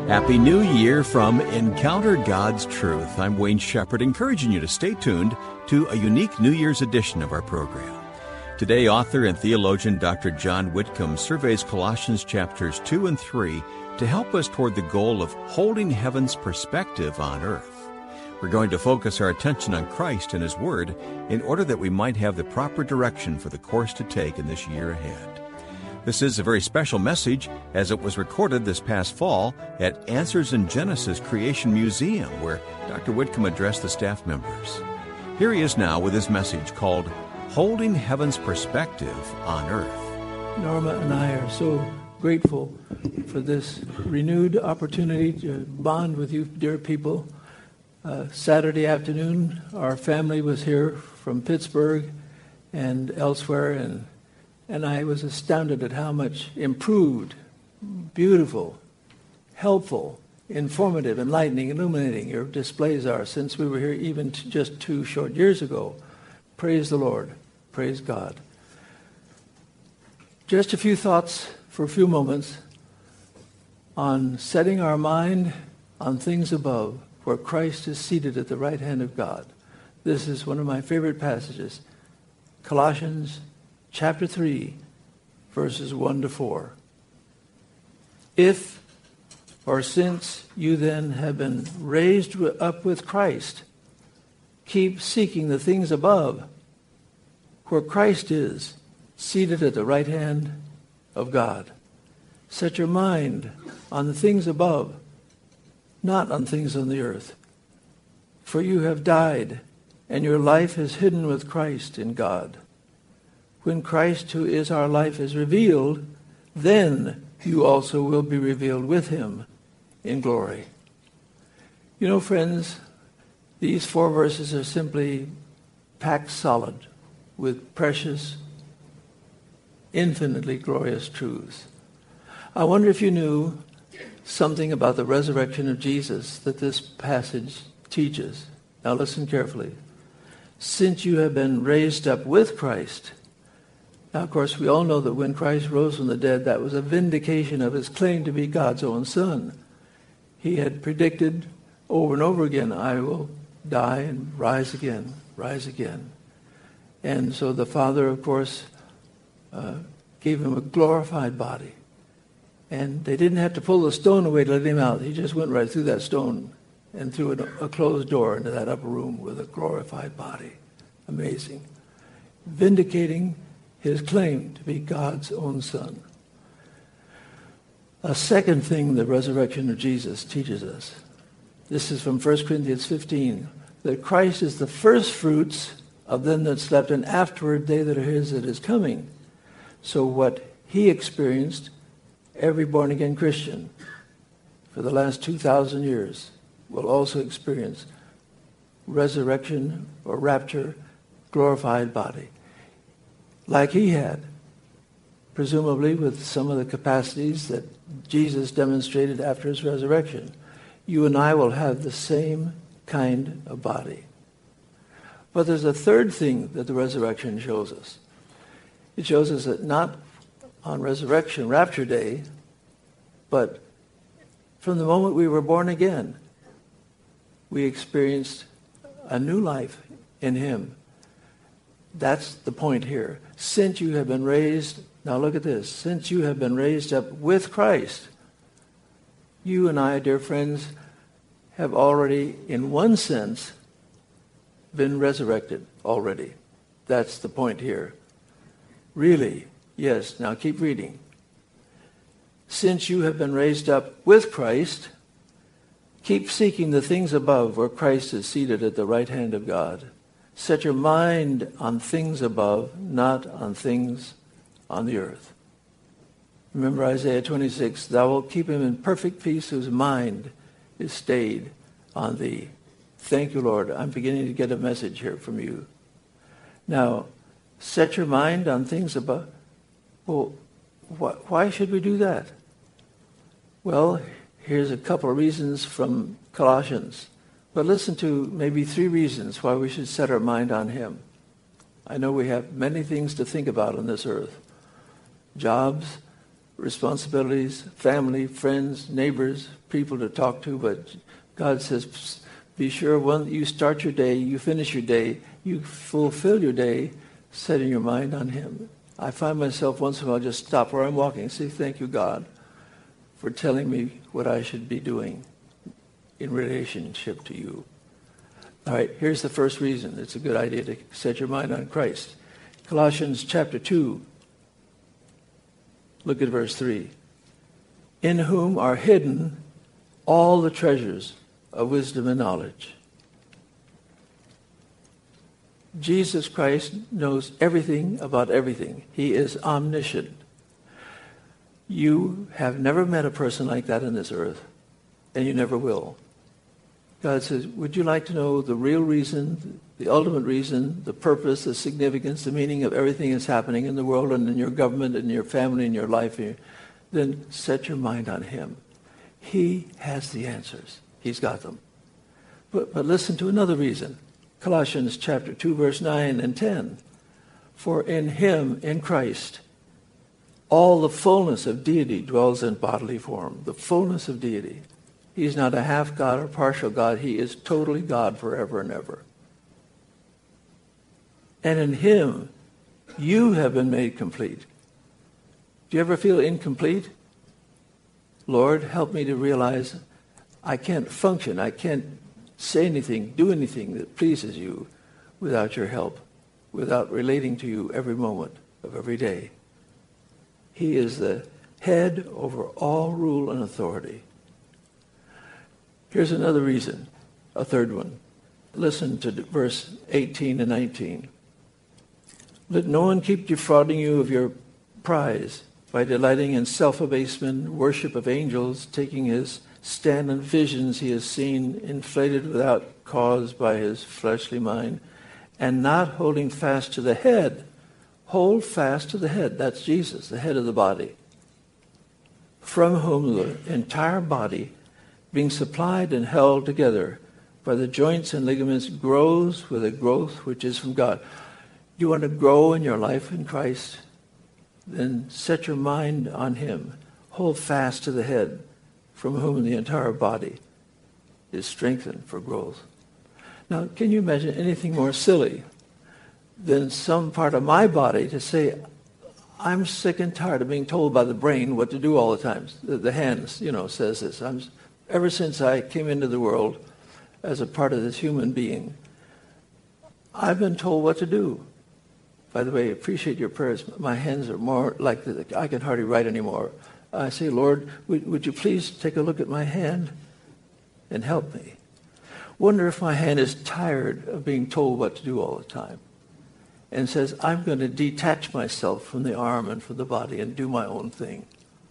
Happy New Year from Encounter God's Truth. I'm Wayne Shepherd, encouraging you to stay tuned to a unique New Year's edition of our program. Today, author and theologian Dr. John Whitcomb surveys Colossians chapters 2 and 3 to help us toward the goal of holding heaven's perspective on earth. We're going to focus our attention on Christ and His Word in order that we might have the proper direction for the course to take in this year ahead. This is a very special message as it was recorded this past fall at Answers in Genesis Creation Museum, where Dr. Whitcomb addressed the staff members. Here he is now with his message called Holding Heaven's Perspective on Earth. Norma and I are so grateful for this renewed opportunity to bond with you, dear people. Saturday afternoon, our family was here from Pittsburgh and elsewhere, and I was astounded at how much improved, beautiful, helpful, informative, enlightening, illuminating your displays are since we were here even just 2 short years ago. Praise the Lord. Praise God. Just a few thoughts for a few moments on setting our mind on things above, where Christ is seated at the right hand of God. This is one of my favorite passages. Colossians chapter 3, verses 1 to 4. If, or since you then have been raised up with Christ, keep seeking the things above, where Christ is, seated at the right hand of God. Set your mind on the things above, not on things on the earth. For you have died, and your life is hidden with Christ in God. When Christ, who is our life, is revealed, then you also will be revealed with him in glory. You know, friends, these 4 verses are simply packed solid with precious, infinitely glorious truths. I wonder if you knew something about the resurrection of Jesus that this passage teaches. Now listen carefully. Since you have been raised up with Christ. Now, of course, we all know that when Christ rose from the dead, that was a vindication of his claim to be God's own Son. He had predicted over and over again, I will die and rise again, rise again. And so the Father, of course, gave him a glorified body. And they didn't have to pull the stone away to let him out. He just went right through that stone and through a closed door into that upper room with a glorified body. Amazing. Vindicating his claim to be God's own Son. A second thing the resurrection of Jesus teaches us. This is from 1 Corinthians 15. That Christ is the first fruits of them that slept, and afterward they that are his that is coming. So what he experienced, every born-again Christian for the last 2,000 years will also experience resurrection or rapture, glorified body. Like he had, presumably with some of the capacities that Jesus demonstrated after his resurrection. You and I will have the same kind of body. But there's a third thing that the resurrection shows us. It shows us that not on resurrection, rapture day, but from the moment we were born again, we experienced a new life in him. That's the point here. Since you have been raised, now look at this, since you have been raised up with Christ, you and I, dear friends, have already, in one sense, been resurrected already. That's the point here. Really, yes. Now keep reading. Since you have been raised up with Christ, keep seeking the things above where Christ is seated at the right hand of God. Set your mind on things above, not on things on the earth. Remember Isaiah 26, thou wilt keep him in perfect peace whose mind is stayed on thee. Thank you, Lord. I'm beginning to get a message here from you. Now, set your mind on things above. Well, why should we do that? Well, here's a couple of reasons from Colossians. But listen to maybe 3 reasons why we should set our mind on him. I know we have many things to think about on this earth. Jobs, responsibilities, family, friends, neighbors, people to talk to, but God says, be sure when you start your day, you finish your day, you fulfill your day, setting your mind on Him. I find myself once in a while just stop where I'm walking and say, thank you, God, for telling me what I should be doing in relationship to you. All right, here's the first reason it's a good idea to set your mind on Christ. Colossians chapter 2, look at verse 3. In whom are hidden all the treasures of wisdom and knowledge. Jesus Christ knows everything about everything. He is omniscient. You have never met a person like that on this earth, and you never will. God says, would you like to know the real reason, the ultimate reason, the purpose, the significance, the meaning of everything that's happening in the world and in your government and your family and your life? Then set your mind on Him. He has the answers. He's got them. But listen to another reason. Colossians chapter 2, verse 9 and 10. For in Him, in Christ, all the fullness of deity dwells in bodily form. The fullness of deity. He's not a half God or partial God. He is totally God forever and ever. And in Him, you have been made complete. Do you ever feel incomplete? Lord, help me to realize I can't function. I can't say anything, do anything that pleases you without your help, without relating to you every moment of every day. He is the head over all rule and authority. Here's another reason, a third one. Listen to verse 18 and 19. Let no one keep defrauding you of your prize by delighting in self-abasement, worship of angels, taking his stand in visions he has seen, inflated without cause by his fleshly mind, and not holding fast to the head. Hold fast to the head. That's Jesus, the head of the body, from whom the entire body, being supplied and held together by the joints and ligaments, grows with a growth which is from God. You want to grow in your life in Christ? Then set your mind on Him. Hold fast to the head, from whom the entire body is strengthened for growth. Now, can you imagine anything more silly than some part of my body to say, I'm sick and tired of being told by the brain what to do all the time. The hands, says this. Ever since I came into the world as a part of this human being, I've been told what to do. By the way, I appreciate your prayers. My hands are more like I can hardly write anymore. I say, Lord, would you please take a look at my hand and help me? Wonder if my hand is tired of being told what to do all the time and says, I'm going to detach myself from the arm and from the body and do my own thing.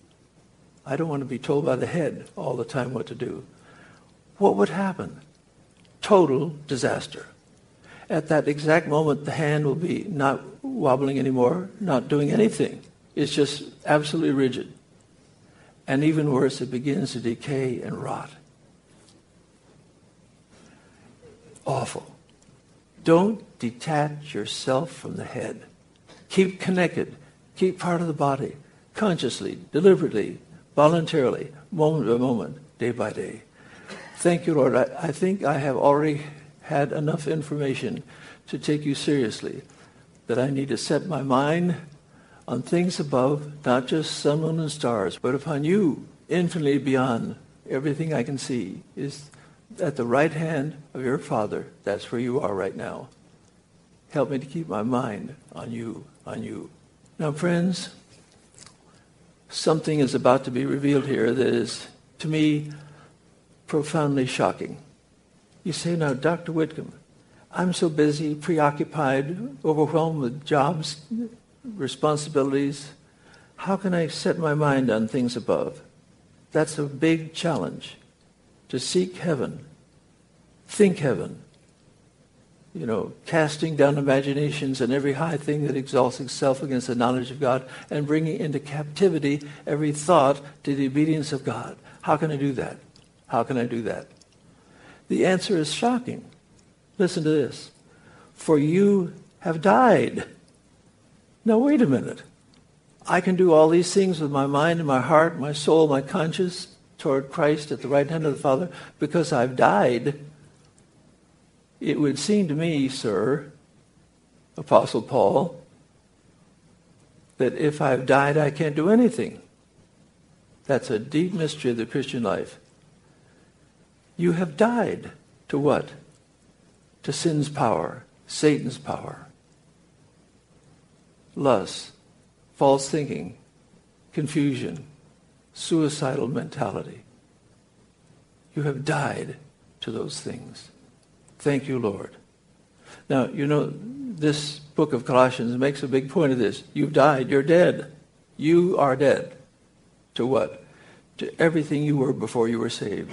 I don't want to be told by the head all the time what to do. What would happen? Total disaster. At that exact moment, the hand will be not wobbling anymore, not doing anything. It's just absolutely rigid. And even worse, it begins to decay and rot. Awful. Don't detach yourself from the head. Keep connected. Keep part of the body, consciously, deliberately, voluntarily, moment by moment, day by day. Thank you, Lord. I think I have already had enough information to take you seriously, that I need to set my mind on things above, not just sun, moon, and stars, but upon you, infinitely beyond everything I can see, is at the right hand of your Father. That's where you are right now. Help me to keep my mind on you, on you. Now, friends, something is about to be revealed here that is, to me, profoundly shocking. You say, now, Dr. Whitcomb, I'm so busy, preoccupied, overwhelmed with jobs, responsibilities. How can I set my mind on things above? That's a big challenge, to seek heaven, think heaven, casting down imaginations and every high thing that exalts itself against the knowledge of God, and bringing into captivity every thought to the obedience of God. How can I do that? How can I do that? The answer is shocking. Listen to this. For you have died. Now, wait a minute. I can do all these things with my mind and my heart, my soul, my conscience toward Christ at the right hand of the Father because I've died. It would seem to me, sir, Apostle Paul, that if I've died, I can't do anything. That's a deep mystery of the Christian life. You have died to what? To sin's power, Satan's power, lust, false thinking, confusion, suicidal mentality. You have died to those things. Thank you, Lord. Now, you know, this book of Colossians makes a big point of this. You've died. You're dead. You are dead. To what? To everything you were before you were saved.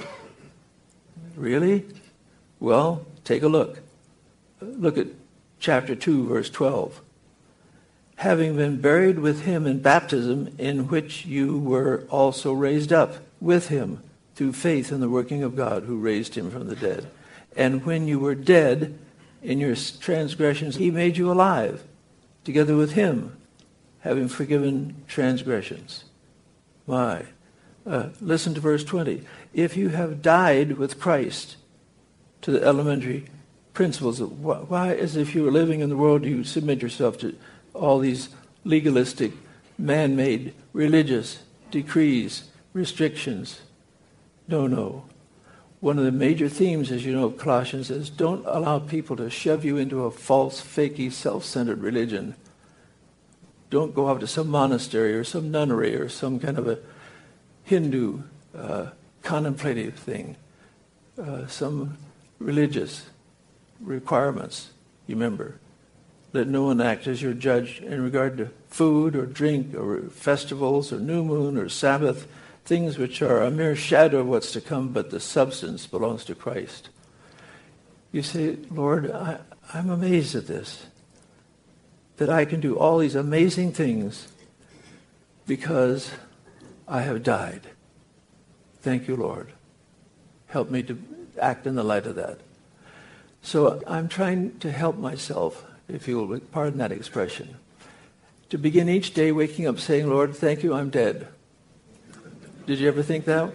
Really? Well, take a look. Look at chapter 2, verse 12. Having been buried with him in baptism, in which you were also raised up with him through faith in the working of God who raised him from the dead. And when you were dead in your transgressions, he made you alive together with him, having forgiven transgressions. My. Listen to verse 20. If you have died with Christ to the elementary principles of why, as if you were living in the world, do you submit yourself to all these legalistic, man-made, religious decrees, restrictions? No. One of the major themes, as you know, of Colossians is don't allow people to shove you into a false, fakey, self-centered religion. Don't go out to some monastery or some nunnery or some kind of a Hindu contemplative thing, some religious requirements. You remember, let no one act as your judge in regard to food or drink or festivals or new moon or Sabbath, things which are a mere shadow of what's to come, but the substance belongs to Christ. You say, Lord, I'm amazed at this, that I can do all these amazing things because I have died. Thank you, Lord. Help me to act in the light of that. So I'm trying to help myself, if you will pardon that expression, to begin each day waking up saying, Lord, thank you, I'm dead. Did you ever think that?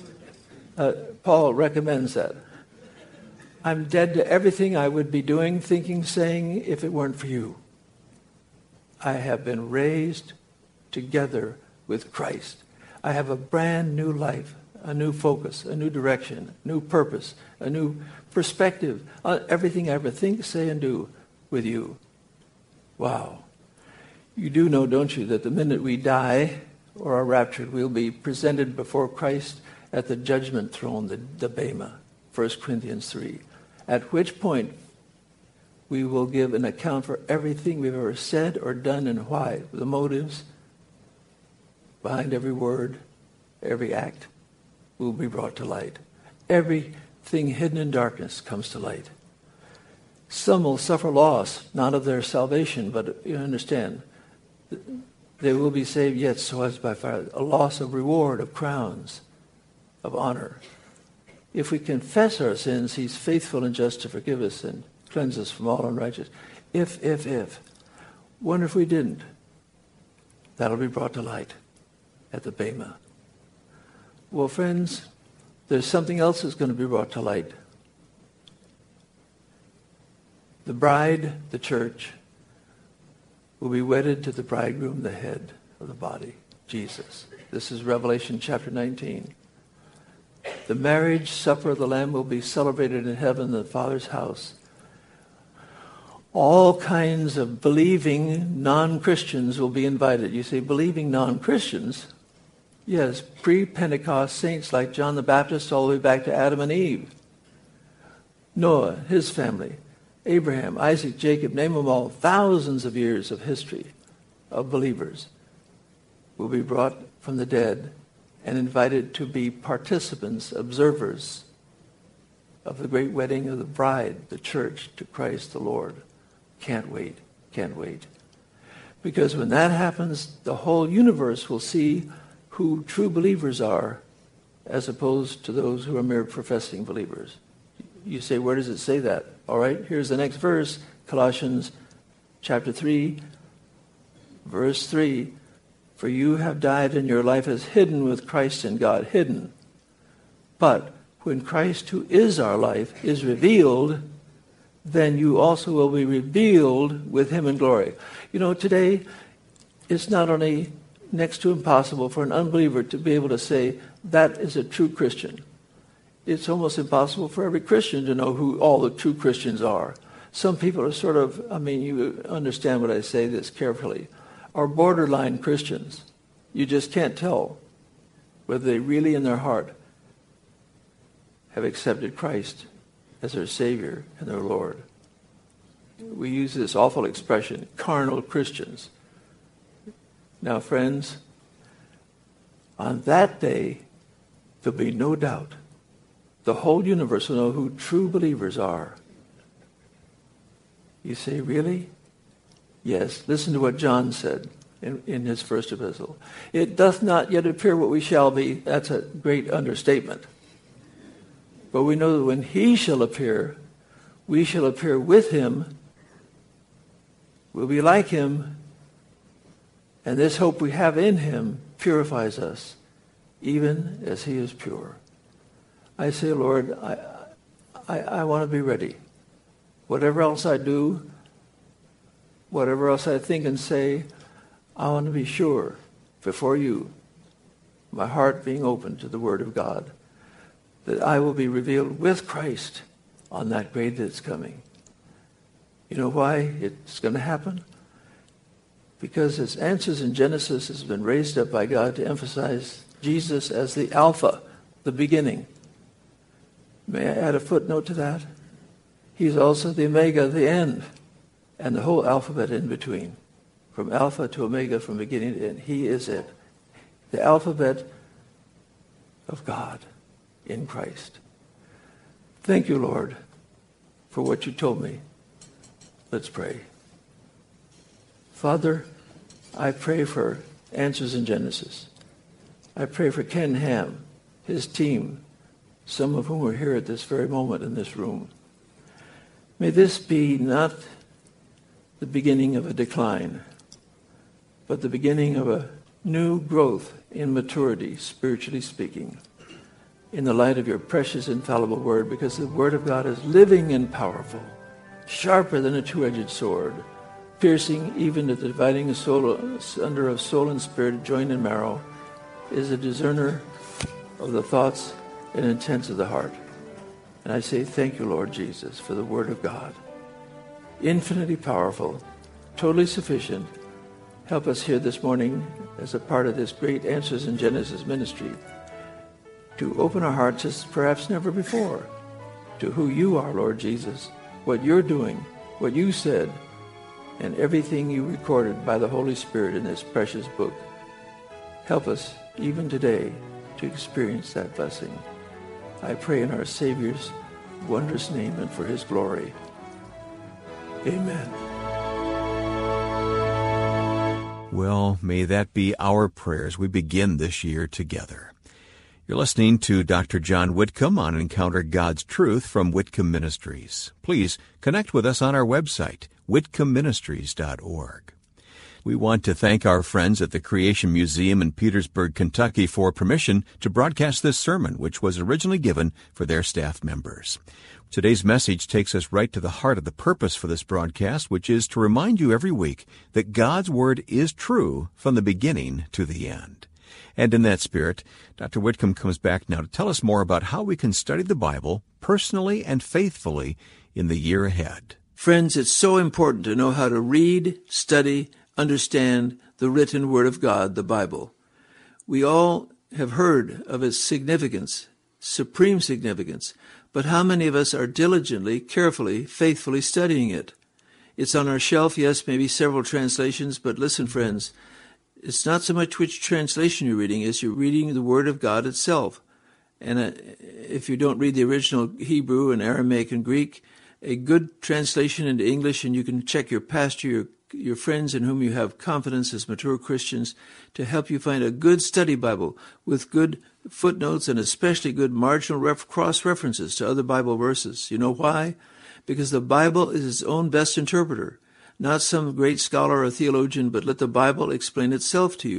Paul recommends that. I'm dead to everything I would be doing, thinking, saying, if it weren't for you. I have been raised together with Christ. I have a brand new life, a new focus, a new direction, new purpose, a new perspective on everything I ever think, say, and do with you. Wow. You do know, don't you, that the minute we die or are raptured, we'll be presented before Christ at the judgment throne, the Bema, 1 Corinthians 3, at which point we will give an account for everything we've ever said or done and why, the motives behind every word, every act will be brought to light. Everything hidden in darkness comes to light. Some will suffer loss, not of their salvation, but you understand, they will be saved yet so as by fire. A loss of reward, of crowns, of honor. If we confess our sins, he's faithful and just to forgive us and cleanse us from all unrighteousness. If. Wonder if we didn't. That'll be brought to light at the Bema. Well, friends, there's something else that's going to be brought to light. The bride, the church, will be wedded to the bridegroom, the head of the body, Jesus. This is Revelation chapter 19. The marriage supper of the Lamb will be celebrated in heaven in the Father's house. All kinds of believing non-Christians will be invited. You say, believing non-Christians? Yes, pre-Pentecost saints like John the Baptist all the way back to Adam and Eve. Noah, his family, Abraham, Isaac, Jacob, name them all, thousands of years of history of believers will be brought from the dead and invited to be participants, observers of the great wedding of the bride, the church, to Christ the Lord. Can't wait. Because when that happens, the whole universe will see who true believers are as opposed to those who are mere professing believers. You say, where does it say that? All right, here's the next verse, Colossians chapter 3, verse 3. For you have died, and your life is hidden with Christ in God, hidden. But when Christ, who is our life, is revealed, then you also will be revealed with him in glory. You know, today, it's not only next to impossible for an unbeliever to be able to say, that is a true Christian. It's almost impossible for every Christian to know who all the true Christians are. Some people are sort of, you understand what I say this carefully, are borderline Christians. You just can't tell whether they really in their heart have accepted Christ as their Savior and their Lord. We use this awful expression, carnal Christians. Now, friends, on that day, there'll be no doubt. The whole universe will know who true believers are. You say, really? Yes. Listen to what John said in his first epistle. It doth not yet appear what we shall be. That's a great understatement. But we know that when he shall appear, we shall appear with him. We'll be like him. And this hope we have in him purifies us, even as he is pure. I say, Lord, I want to be ready. Whatever else I do, whatever else I think and say, I want to be sure before you, my heart being open to the Word of God, that I will be revealed with Christ on that great day that's coming. You know why it's going to happen? Because its Answers in Genesis has been raised up by God to emphasize Jesus as the Alpha, the beginning. May I add a footnote to that? He's also the Omega, the end, and the whole alphabet in between. From Alpha to Omega, from beginning to end. He is it. The alphabet of God in Christ. Thank you, Lord, for what you told me. Let's pray. Father, I pray for Answers in Genesis. I pray for Ken Ham, his team, some of whom are here at this very moment in this room. May this be not the beginning of a decline, but the beginning of a new growth in maturity, spiritually speaking, in the light of your precious, infallible word, because the word of God is living and powerful, sharper than a two-edged sword, piercing even to the dividing asunder of soul and spirit, joint and marrow, is a discerner of the thoughts and intents of the heart. And I say thank you, Lord Jesus, for the word of God. Infinitely powerful, totally sufficient. Help us here this morning as a part of this great Answers in Genesis ministry to open our hearts as perhaps never before to who you are, Lord Jesus, what you're doing, what you said, and everything you recorded by the Holy Spirit in this precious book. Help us even today to experience that blessing. I pray in our Savior's wondrous name and for his glory. Amen. Well, may that be our prayer as we begin this year together. You're listening to Dr. John Whitcomb on Encounter God's Truth from Whitcomb Ministries. Please connect with us on our website, whitcombministries.org. We want to thank our friends at the Creation Museum in Petersburg, Kentucky, for permission to broadcast this sermon, which was originally given for their staff members. Today's message takes us right to the heart of the purpose for this broadcast, which is to remind you every week that God's Word is true from the beginning to the end. And in that spirit, Dr. Whitcomb comes back now to tell us more about how we can study the Bible personally and faithfully in the year ahead. Friends, it's so important to know how to read, study, understand the written Word of God, the Bible. We all have heard of its significance, supreme significance, but how many of us are diligently, carefully, faithfully studying it? It's on our shelf, yes, maybe several translations, but listen, friends, it's not so much which translation you're reading as you're reading the Word of God itself. And if you don't read the original Hebrew and Aramaic and Greek, a good translation into English, and you can check your pastor, your friends in whom you have confidence as mature Christians, to help you find a good study Bible with good footnotes and especially good marginal cross-references to other Bible verses. You know why? Because the Bible is its own best interpreter. Not some great scholar or theologian, but let the Bible explain itself to you.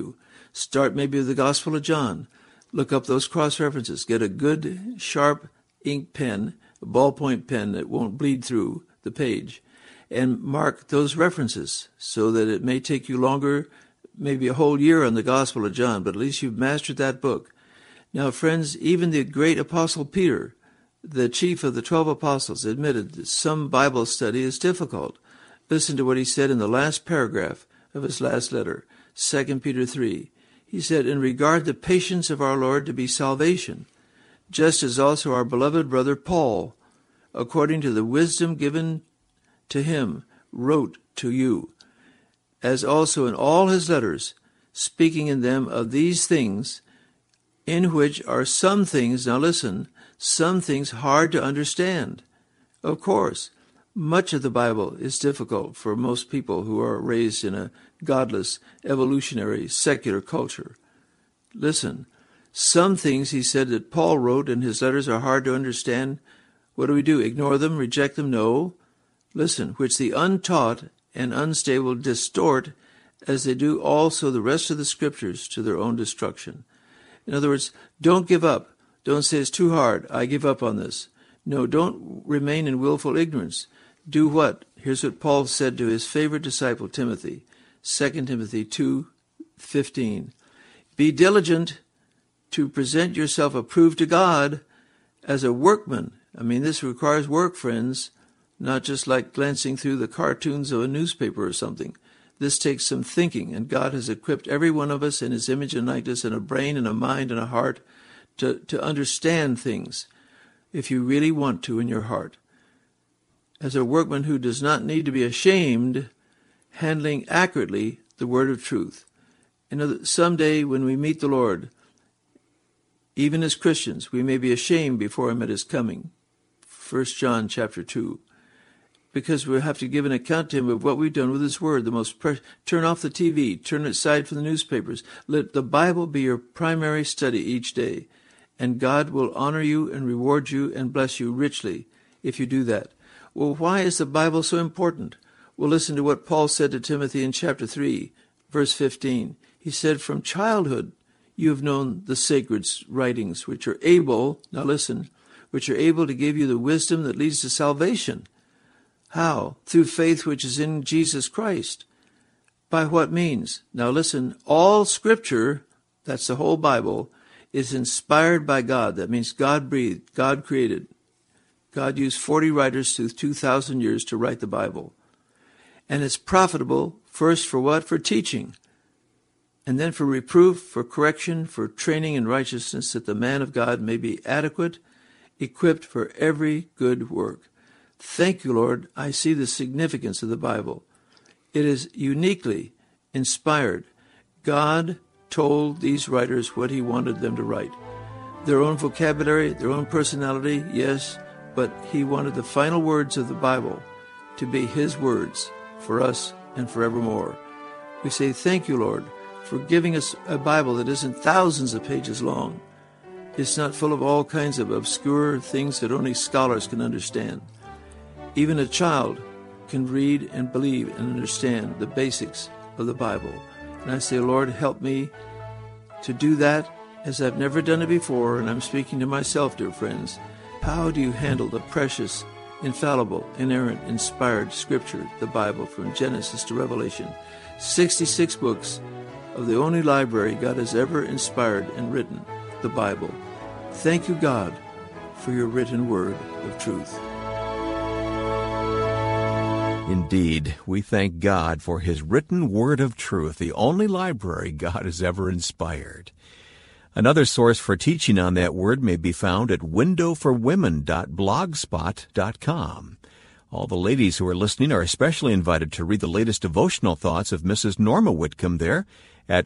Start maybe with the Gospel of John. Look up those cross-references. Get a good, sharp ink pen, a ballpoint pen that won't bleed through the page, and mark those references so that it may take you longer, maybe a whole year on the Gospel of John, but at least you've mastered that book. Now, friends, even the great Apostle Peter, the chief of the 12 apostles, admitted that some Bible study is difficult. Listen to what he said in the last paragraph of his last letter, 2 Peter 3. He said, "In regard the patience of our Lord to be salvation, just as also our beloved brother Paul, according to the wisdom given to him, wrote to you, as also in all his letters, speaking in them of these things, in which are some things," now listen, "some things hard to understand." Of course, much of the Bible is difficult for most people who are raised in a godless, evolutionary, secular culture. Listen, some things, he said, that Paul wrote in his letters are hard to understand. What do? Ignore them? Reject them? No. Listen, which the untaught and unstable distort, as they do also the rest of the Scriptures, to their own destruction. In other words, don't give up. Don't say it's too hard. I give up on this. No, don't remain in willful ignorance. Do what? Here's what Paul said to his favorite disciple, Timothy, 2 Timothy 2:15. Be diligent to present yourself approved to God as a workman. I mean, this requires work, friends, not just like glancing through the cartoons of a newspaper or something. This takes some thinking, and God has equipped every one of us in his image and likeness, and a brain and a mind and a heart to understand things, if you really want to in your heart. As a workman who does not need to be ashamed, handling accurately the word of truth. Someday when we meet the Lord, even as Christians, we may be ashamed before him at his coming. 1 John chapter 2. Because we'll have to give an account to him of what we've done with his word. Turn off the TV, turn it aside from the newspapers. Let the Bible be your primary study each day, and God will honor you and reward you and bless you richly if you do that. Well, why is the Bible so important? Well, listen to what Paul said to Timothy in chapter 3, verse 15. He said, "From childhood you have known the sacred writings, which are able," now listen, "which are able to give you the wisdom that leads to salvation." How? Through faith which is in Jesus Christ. By what means? Now listen, all Scripture, that's the whole Bible, is inspired by God. That means God breathed, God created. God used 40 writers through 2,000 years to write the Bible. And it's profitable, first for what? For teaching. And then for reproof, for correction, for training in righteousness, that the man of God may be adequate, equipped for every good work. Thank you, Lord. I see the significance of the Bible. It is uniquely inspired. God told these writers what he wanted them to write. Their own vocabulary, their own personality, yes, but he wanted the final words of the Bible to be his words for us and forevermore. We say, thank you, Lord, for giving us a Bible that isn't thousands of pages long. It's not full of all kinds of obscure things that only scholars can understand. Even a child can read and believe and understand the basics of the Bible. And I say, Lord, help me to do that as I've never done it before. And I'm speaking to myself, dear friends. How do you handle the precious, infallible, inerrant, inspired Scripture, the Bible, from Genesis to Revelation? 66 books of the only library God has ever inspired and written, the Bible. Thank you, God, for your written word of truth. Indeed, we thank God for his written word of truth, the only library God has ever inspired. Another source for teaching on that word may be found at windowforwomen.blogspot.com. All the ladies who are listening are especially invited to read the latest devotional thoughts of Mrs. Norma Whitcomb there at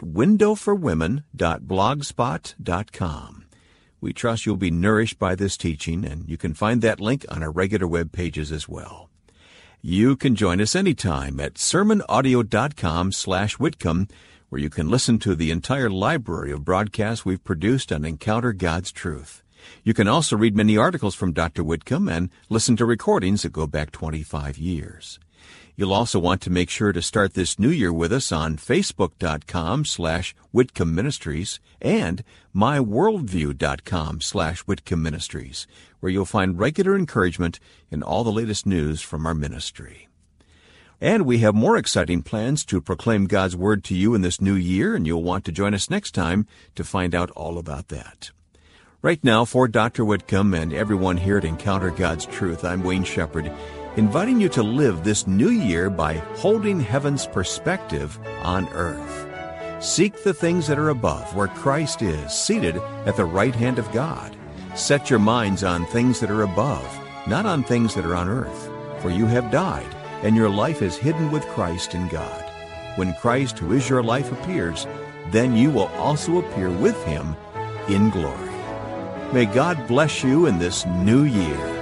windowforwomen.blogspot.com. We trust you'll be nourished by this teaching, and you can find that link on our regular web pages as well. You can join us anytime at sermonaudio.com/Whitcomb, where you can listen to the entire library of broadcasts we've produced on Encounter God's Truth. You can also read many articles from Dr. Whitcomb and listen to recordings that go back 25 years. You'll also want to make sure to start this new year with us on Facebook.com/Whitcomb Ministries and MyWorldview.com/Whitcomb Ministries, where you'll find regular encouragement in all the latest news from our ministry. And we have more exciting plans to proclaim God's Word to you in this new year, and you'll want to join us next time to find out all about that. Right now, for Dr. Whitcomb and everyone here at Encounter God's Truth, I'm Wayne Shepherd, inviting you to live this new year by holding heaven's perspective on earth. Seek the things that are above, where Christ is, seated at the right hand of God. Set your minds on things that are above, not on things that are on earth. For you have died, and your life is hidden with Christ in God. When Christ, who is your life, appears, then you will also appear with him in glory. May God bless you in this new year.